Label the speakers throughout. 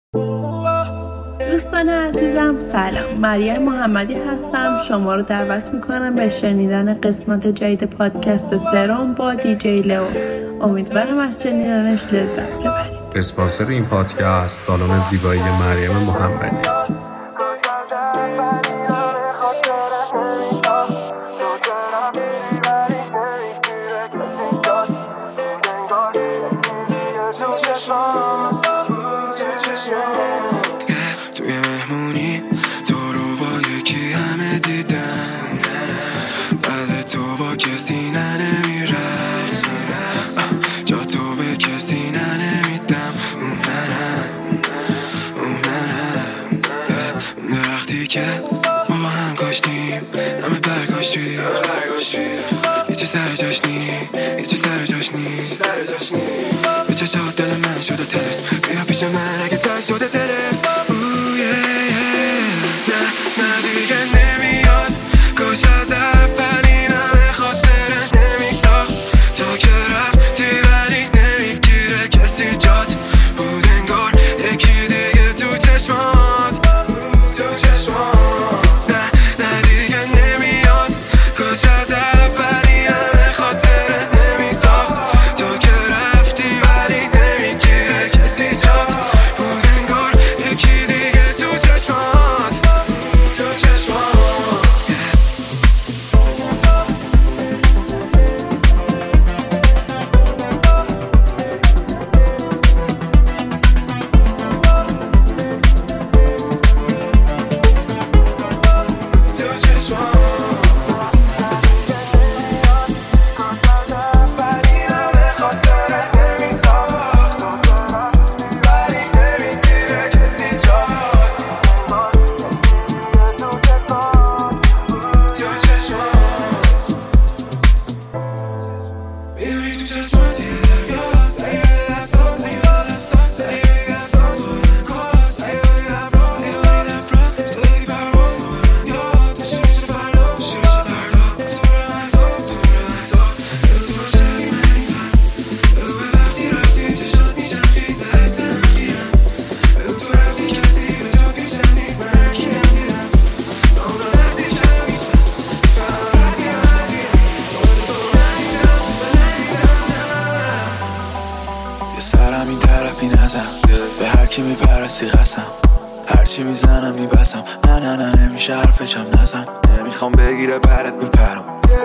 Speaker 1: دوستان عزیزم سلام، مریم محمدی هستم. شما رو دعوت میکنم به شنیدن قسمت جدید پادکست سرم با دیجی لئو. امیدوارم از شنیدنش لذت ببرید.
Speaker 2: اسپانسر این پادکست سالن زیبایی مریم محمدی.
Speaker 3: توی مهمونی تو رو با یکی همه دیدم، بعد تو با کسی نمیرقصم، جا تو به کسی نمیدم. اون منم وقتی که ما با هم کاشتیم همه برگاشتی، یه چه سر جاش نیست به چشات دل من شده تلت، بیا پیش من اگه تر شده تلت. نه دیگه نمیاد، کاش از اولین همه خاطره نمیساخت. تو که رفتی ولی نمیگیره کسی جات، بود انگار یکی دیگه تو چشمات. نه دیگه نمیاد، کاش از اولین همه خاطره نمیساخت. تو که رفتی ولی نمیگیره کسی جات، بود انگار یکی دیگه تو چشمات. سرم این طرفی نزن، به هر کی میپرستی قسم، هرچی میزنم میبسم. نه نمیشه حرفشم نزن. نمیخوام بگیره پرت بپرم،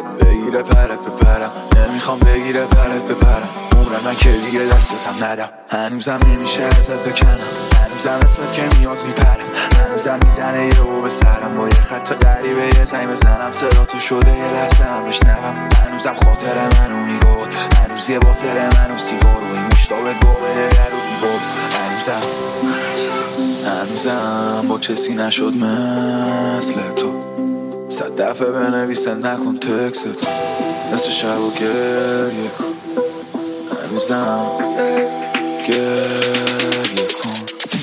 Speaker 3: نمیخوام بگیره پرت بپرم. عمرم من که دیگه دستتم ندم، هنوزم نمیشه ازت بکنم، هنوزم اسمت که میاد میپرم، هنوزم میزنه یه او به سرم. با یه خط غریبه یه زنگ بزنم، صدا تو شده یه لحظه هم بشنوم. هنوزم خاطر منو میگود، هنوز یه باطل منو سیگار و این مشتاق گوه یه رو دیگود. هنوزم با کسی نشد مثل تو، 100 دفعه بنویسه نکن تکست، مثل شب و گریه کن. هنوزم گریه کن.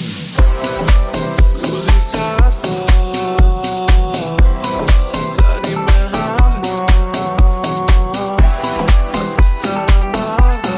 Speaker 3: روزی ساعت زدیم به هم ما، از سرم بالا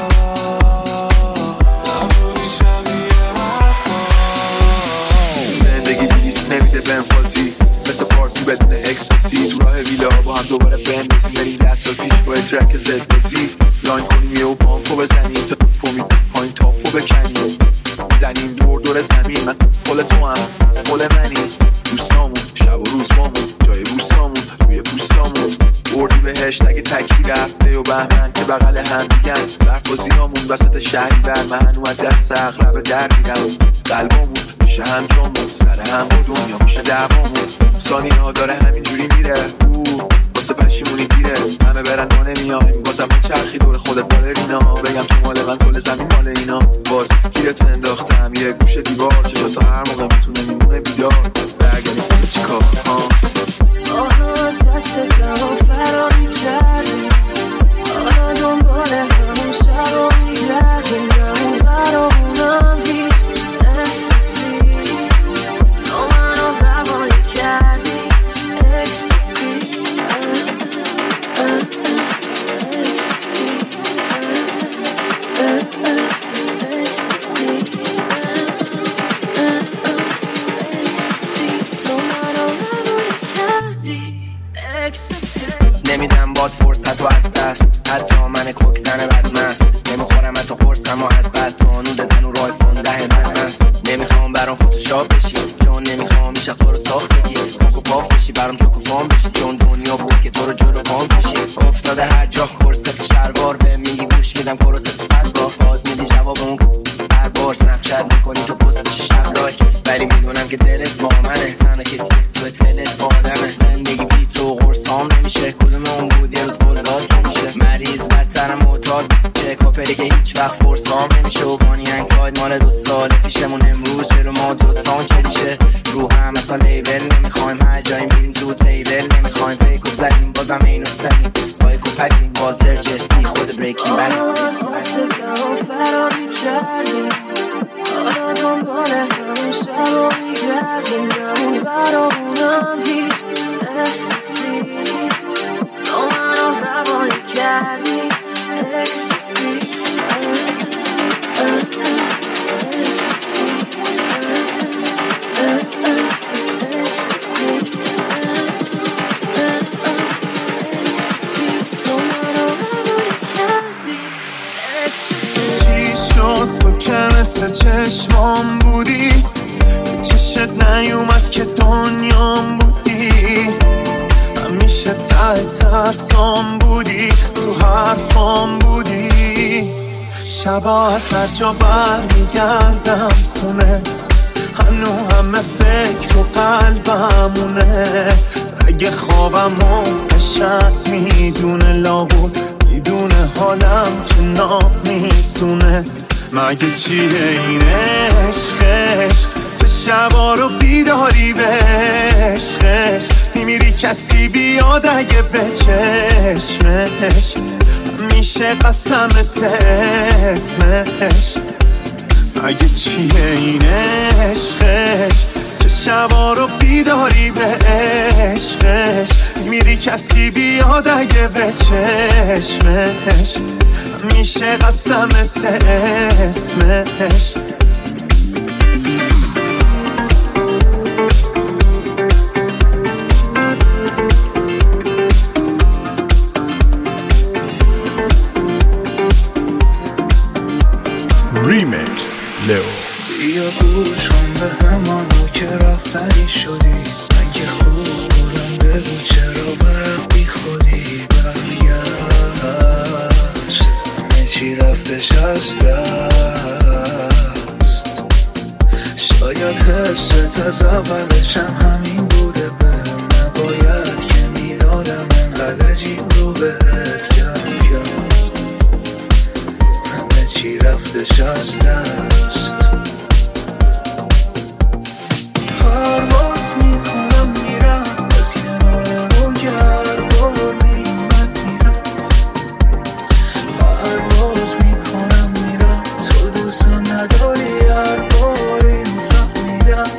Speaker 3: نبودی شبیه حرفا. زندگی دیست نمیده بنفازی، مثل پارتی بدون اکستاسی. تو راه ویلا با هم دوباره بندازیم، بریم 10 سال پیش با ترک زد بازی. لاین کنیم یه و پامپو بزنیم، تا پومی پایین تاپو بکنیم، زنیم دور زمین. من قول تو هم قول منی، دوستامون شب و روز بامون، جای بوستامون روی پوستامون. بردی بهشت اگه تکی رفته و بهمن که بغل هم دیگن. برف و زیرامون وسط شهری برمهن، اومد دست اغلب در میرم. قلبامون میشه هم جامون، سر هم با دنیا میشه دعوامون. ثانیه ها داره همینجوری میره، واسه پشیمونی دیره. همه برن ما نمیایم، بازم من چرخی دور خودت بالرینا. بگم تو مال من کل زمین مال اینا. باز گیرت انداختم یه گوشه دیوار، چشا تا هر موقع میتونه میمونه بیدار. برگردی خونه چی کار
Speaker 4: از دست زمان فرار میکردی، حالا دنبال همون شب رو میگردیم. همون برامونم هیچ احساسی، تو منو روانی کردی. اکسسی
Speaker 5: قانون دادن و رایفون ده من هست. نمیخوام برام فتوشاپ بشی چون نمیخوام این شب تو رو ساخت بگی کوکو پاپ بشی برام چوکو فام بشی چون دنیا بود که تو رو جلو پام کشی. افتاده هر جا کرست شلوار به میگی گوش میدم کرست 100 بار باز میدی جواب اون هر بار سنپ چت میکنی تو پستش شب لایک ولی میدونم که دلت با منه تنها کسی تو تلت با آدمه. زندگی بی تو قرصام نمیشه کدوم اون بود یه روز بلداد نمیشه مریض بدترم معتاد چه کاپلی که هیچ وقت فرسام نمیشه و بانی انکاید مال 2 سال پیشمون امروز چرا ما دوتان کلیشه رو هم مثلا لیبل نمیخوایم هر جایی میریم تو تیبل نمیخوایم پیکو زدیم بازم اینو سنیم سایکو پکیم والتر جسی خود بریکین بد فرار میکردیم حالا دنبال همون شب رو میگردیم نمون برامونم هیچ احساسی تو منو روانی کردی اکسسی
Speaker 3: تو که مثل چشمام بودی چشت نیومد که دنیام بودی همیشه ته ترسام بودی تو حرفام بودی شبا از هر جا برمیگردم خونه هنو همه فکر و قلبمونه رگ خوابمو قشنگ میدونه لابود میدونه حالم که نمیسونه مگه چیه این عشقش که شبا رو بیداری به عشقش میمیری کسی بیاد اگه به چشمش میشه قسمت اسمش مگه چیه این عشقش که شبا رو بیداری به عشقش میمیری کسی بیاد اگه به چشمش میشه قسمت اسمش
Speaker 2: ریمیکس لئو
Speaker 6: بیا گوش کن به همانو که رفتنی شدی من که خوب بودم بگو چرا برق بی خودی برگشت همه چی رفتش از دست شاید حست از اولش هم همین بوده به نباید که میدادم انقدر عجیب رو بهت کم کم همه چی رفتش از دست پرواز میکنم میرم از کنار و گربار میمد میرفت پرواز میکنم میرم تو دوستم نداری هر بار اینو فهمیدم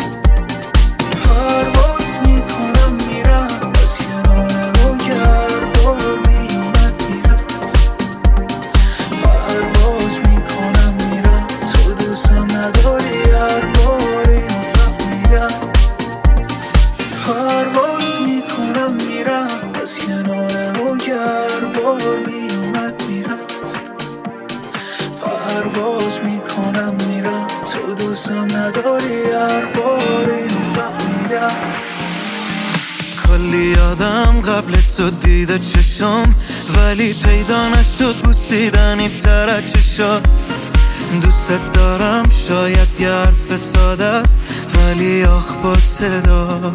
Speaker 6: پرواز میکنم میرم از کنار و گربار میمد میرفت پرواز میکنم میرم تو دوستم نداری هر بار اینو فهمیدم پرواز میکنم میرم از کنار و گربار میومد میرفت پرواز میکنم میرم تو دوستم نداری هر بار اینو فهمیدم
Speaker 7: کلی آدم قبل تو دیده چشم ولی پیدا نشد بوسیدنی تر چشات دوست دارم شاید یه حرف ساده است ولی آخ با صدا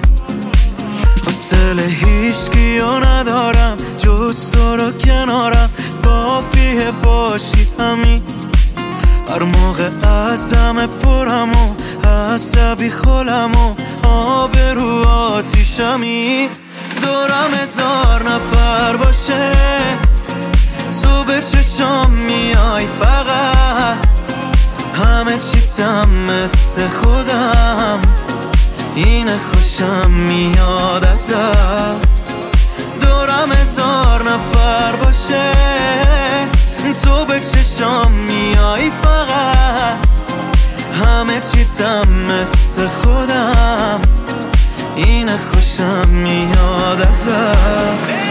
Speaker 7: حوصله هیچکیو ندارم جز تو رو کنارم کافیه باشی همین هر موقع ازم پرم و عصبی خولم و آب رو آتیشمی دورم 1000 نفر باشه تو به چشم میای فقط همه چیتم مثل خودم اینه خوشم میاد ازت دورم 1000 نفر باشه تو به چشم میای فقط همه چیتم مثل خودم اینه خوشم میاد ازت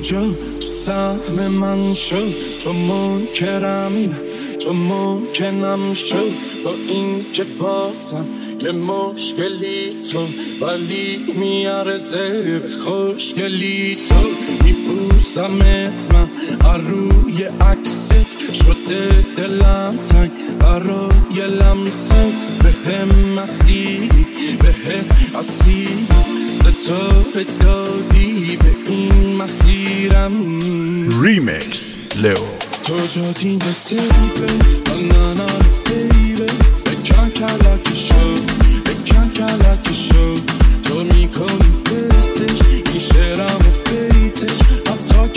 Speaker 8: شو سهم من شو تو منکرم تو ممکنم شو با این که بازم یه مشکلی تو ولی میارزه به خوشگلی تو میبوسمت من هر روی عکست شده دلم تنگ برای لمست به هم مسیری بهت اسیری ستاره دادی به این مسیرم
Speaker 9: ریمیکس لئو
Speaker 8: تو جاتی بسیبه نه بیبه بکن کلکی شو تو میکنی بسش این شعرم و بیتش حتی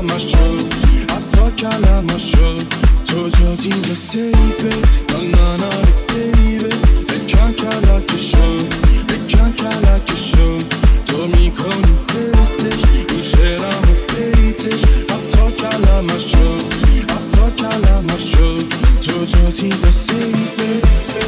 Speaker 8: کلمه شو تو جاتی بسیبه نه بیبه بکن کلکی شو تو میکنی بسش این شعرم و بیتش حتی کلمه شو تو جاتی بسیبه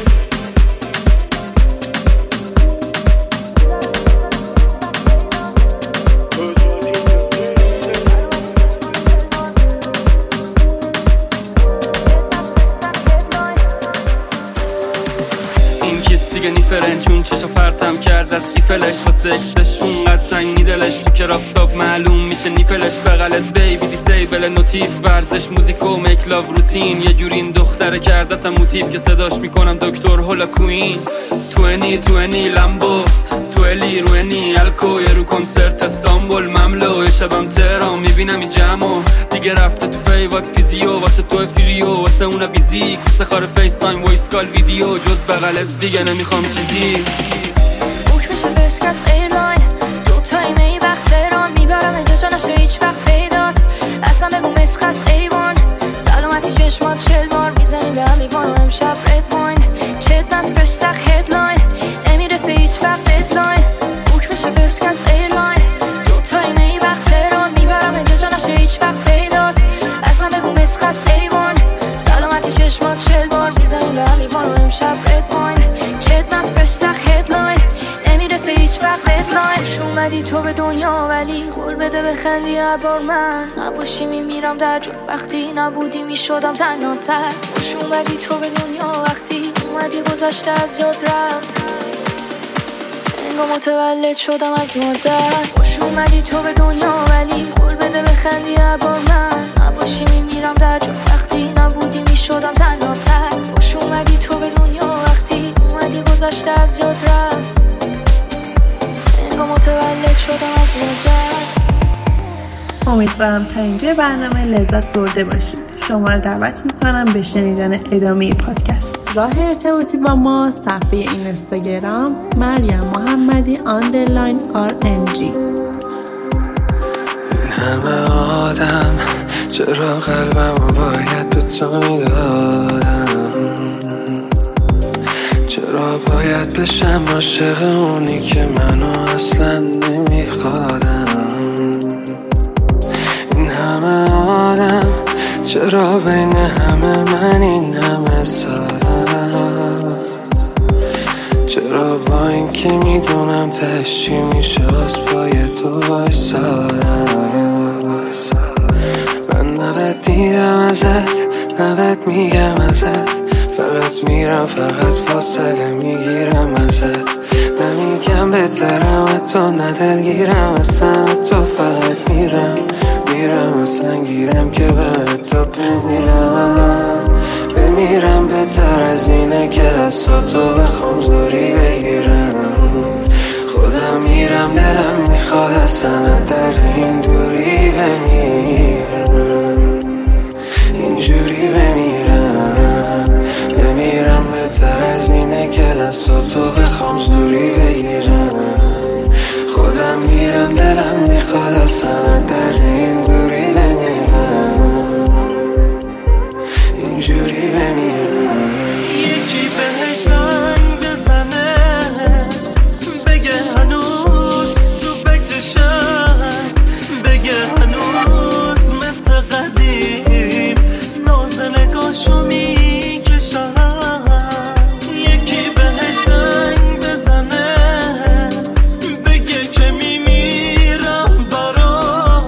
Speaker 10: چون چشا پرتم کرد از ایفلش و سکسش اونقدر تنگی دلش تو که راپتاپ معلوم میشه نیپلش بغلت بیبی دیسیبل نوتیف ورزش موزیک و میک لاو روتین یه جوری این دختره کردتم موتیف که صداش میکنم دکتر هولا کوین 2020 لامبو تو الی روینی الکو یه رو کنسرت استانبول مملو شبم تهران میبینم این جمعو دیگه رفته تو فیوات فیزیو واسه تو فریو واسه اونا بیزیک سخار فیس تایم وایس کال ویدیو جز بغلت دیگه نمیخوام چیزی
Speaker 11: بوک میشه فرسکس ایرلاین دوتایی می وقت تهران میبرم اینجا جا نشه هیچ وقت پیدات اصلا بگو مسخص ایوان سلامتی چشمات 40 بار میزنیم به هم لیوان و امشب رد واین چت نز فرش سخ هدلاین نمیرسه هیچ وقت ددلاین بوک میشه فرسکس ایرلاین دوتایی می وقت تهران میبرم اینجا جا نشه هیچ وقت پیدات اصلا بگو مسخص ایوان سلامتی چشمات 40 بار میزنیم به هم لیوان و امشب رد واین چت نز فرش سخ هدلاین نمیرسه هیچ وقت ددلاین خوش اومدی تو به دنیا ولی قول بده بخندی هر بار من نباشی میمیرم در جو وقتی نبودی میشدم تنها تر خوش اومدی تو به دنیا وقتی اومدی گذشته از یاد رفت انگار متولد شدم از مادر خوش اومدی تو به دنیا ولی قول بده بخندی هر بار من نباشی میمیرم در جو وقتی نبودی میشدم تنها تر خوش اومدی تو به دنیا وقتی اومدی گذشته از یاد رفت انگار متولد شدم از مادر
Speaker 1: امیدوارم تا اینجا برنامه لذت برده باشید. شما را دعوت میکنم به شنیدن ادامه پادکست. راه ارتباطی با ما صفحه اینستاگرام مریم محمدی _RNG.
Speaker 6: این همه آدم چرا قلبمو باید به تو میدادم چرا باید بشم عاشق اونی که منو اصلا نمیخوادم این همه آدم چرا بین همه من این همه سادم چرا با این که میدونم تهش چی میشه از پای تو وایسادم من نبد دیدم ازت نبد میگم ازت فقط میرم فقط فاصله میگیرم ازت نمیگم بهترم تو ندلگیرم اصلا تو فقط میرم اصلا گیرم که بعد تو بمیرم بهتر از اینه که دستاتو بخوام زوری بگیرم خودم میرم دلم میخواد اصلا در این دوری بمیرم اینجوری بمیرم بهتر از اینه که دستاتو بخوام زوری بگیرم خودم میرم دلم میخواد اصلا در این دوری بمیرم اینجوری بمیرم
Speaker 7: یکی بهش زنگ بزنه بگه هنوز تو فکرشم بگه هنوز مثل قدیم ناز نگاشو میکشم یکی بهش زنگ بزنه بگه که میمیرم براش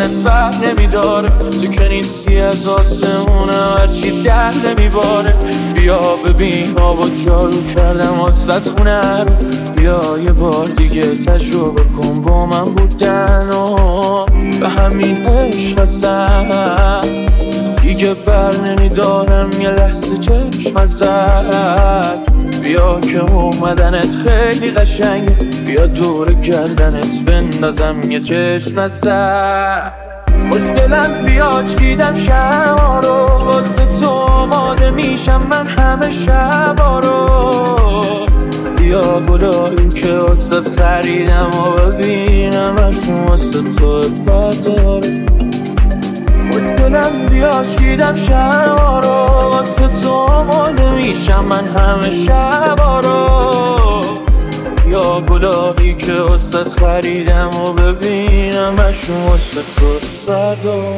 Speaker 8: نسبت نمیداره، تو که نیستی از آسمونم هرچی در نمیباره. بیا ببین آبا جارو کردم واسط خونه رو، بیا یه بار دیگه تجربه کن با من بودن و به همین عشق هستم دیگه بر نمیدارم یه لحظه چشم ازت. بیا که اومدنت خیلی قشنگه، بیا دور گردنت بندازم یه چشم ازت. مشکلم بیا چیدم شبا رو، واسه تو آماده میشم من همه شبا رو. بیا گلایی که واسه خریدم و ببینم اشون واسه تو برداره. مشکلم بیا چیدم شبا رو، واسه تو آماده میشم من همه شبا رو. یا گلابی که واسه خریدم و ببینم اشون واسه تو بردار.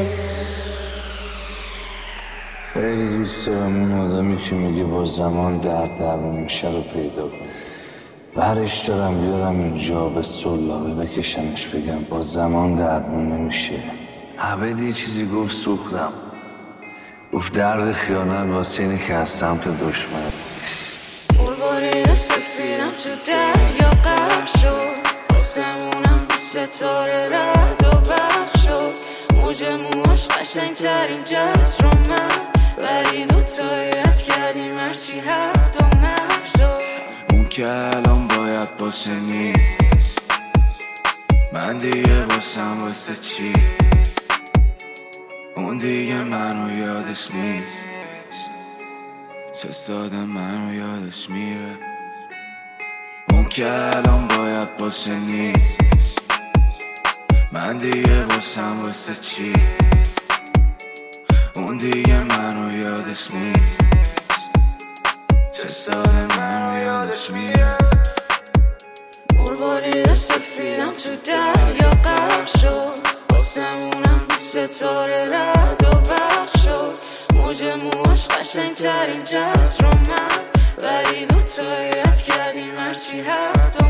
Speaker 12: خیلی دوست دارم اون آدمی که میگه با زمان درمون میشه رو پیدا کنم. برش دارم بیارم اینجا به سلابه بکشمش بگم با زمان درمون نمیشه. عبد یه چیزی گفت سوختم، گفت درد خیانت واسه اینه که از سمت دشمن نیست.
Speaker 11: مربارید سفیدم تو دریا غرق شد، آسمونم بی ستاره رد و برق شد. موج موهاش قشنگ ترین جز رو من، ولی دوتایی رد کردیم هرچی حد و مرد شد.
Speaker 3: اون که الان باید باشه نیست، من دیگه باشم واسه چی؟ اون دیگه منو یادش نیست، چه ساده منو یادش میره. اون که الان باید باشه نیست، من دیگه باشم واسه چی؟ اون دیگه منو یادش نیست، چه ساده منو یادش میره.
Speaker 11: مربارید سفیدم تو دریا غرق شد، آسمونم بی ستاره رد و برق شد. موج موهاش قشنگ ترین جز رو من، ولی دوتایی رد کردیم هرچی حد و